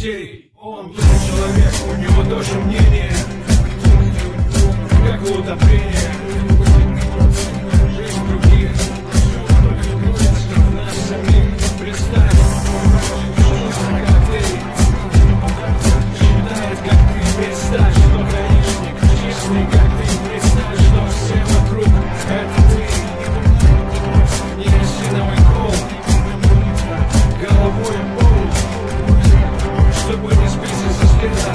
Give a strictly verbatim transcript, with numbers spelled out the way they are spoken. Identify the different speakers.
Speaker 1: материи. Он человек, у него тоже мнение, как у утопления. Жизнь других, нас самих представь, как ты, считает, как ты, представь, что гаишник чистый, как ты, представь, что все вокруг это ты. Не осиновый кол, головой пол, чтобы не сбиться со следа.